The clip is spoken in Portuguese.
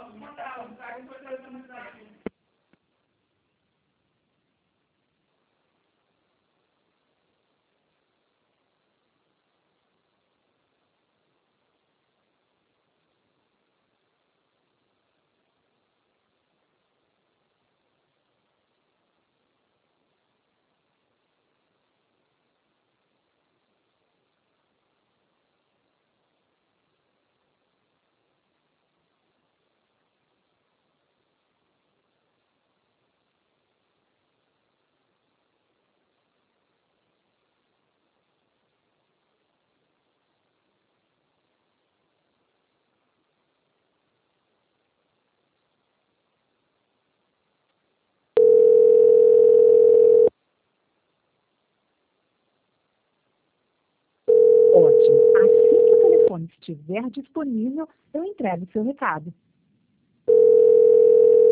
Ótimo. Assim que o telefone estiver disponível, eu entrego o seu recado.